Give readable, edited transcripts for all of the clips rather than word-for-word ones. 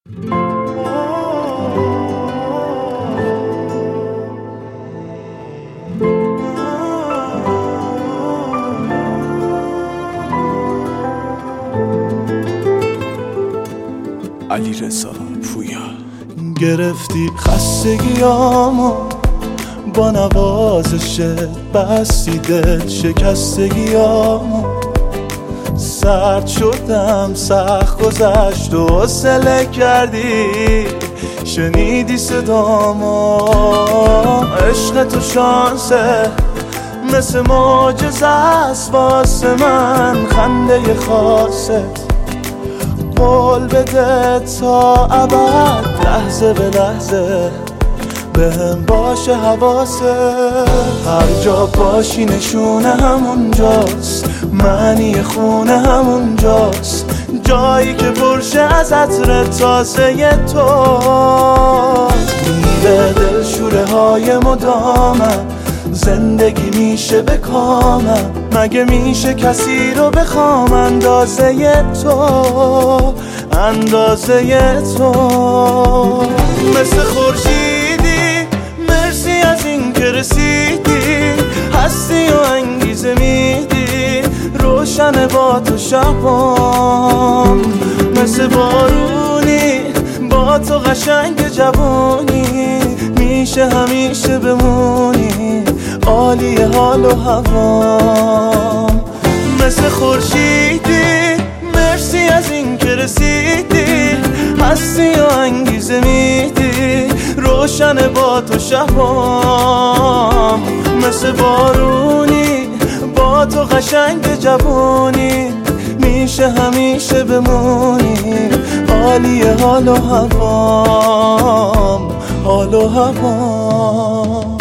علیرضا پویا. گرفتی خستگیامو با نوازشت، بستی دل شکستگیامو. سرد شدم سخت گذشت و حوصله کردی، شنیدی صدامو. عشق تو شانسه مثل معجزه است واسه من، خنده خاصت قول بده تا ابد، لحظه به لحظه بهم باشه حواست. هر جا باشی نشونه همونجاست، معنی خونه همونجاست، جایی که پرشه از عطر تازه تو. میره دل شوره های مدامم، زندگی میشه به کامم، مگه میشه کسی رو بخوام اندازه تو، اندازه تو. مثل خورشیدی مرسی از این که رسیدی، هستی و انگیزه میدی، روشن با تو شبام. مثل بارونی با تو قشنگ جوانی، میشه همیشه بمونی عالی حال و هوام. مثل خورشیدی مرسی از این که رسیدی، هستی و انگیزه میدی، روشن با تو شبام. مثل بارونی با تو قشنگ جوانی، میشه همیشه بمونی عالی حال و هوام، حال و هوام.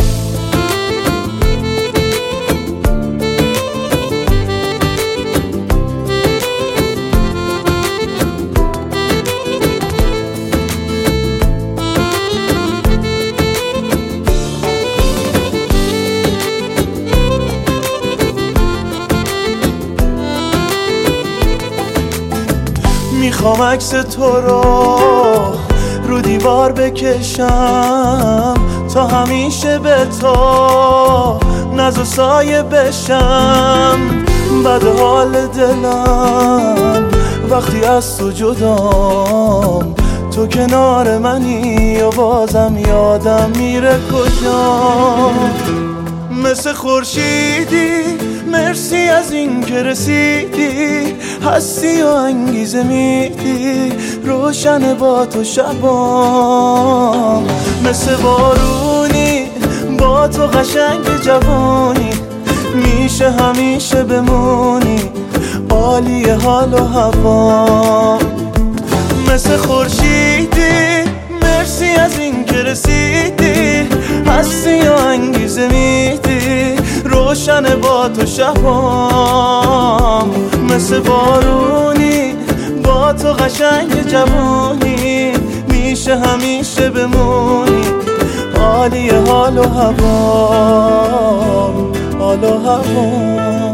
میخوام عکس تو رو دیوار بکشم، تا همیشه به تو ناز و سایه بشم. بد حال دلم وقتی از تو جدام، تو کنار منی و بازم یادم میره کجام. مثل خورشیدی مرسی از این که رسیدی، هستی و انگیزه میدی، روشن با تو شبام. مثل بارونی با تو قشنگ جوانی، میشه همیشه بمونی عالی حال و هوام. مثل خورشیدی مرسی از این که رسیدی، هستی و انگیزه میدی، روشن با تو شبام. مثل بارونی با تو قشنگ جوانی، میشه همیشه بمونی عالی حال و هوام، حال و هوام.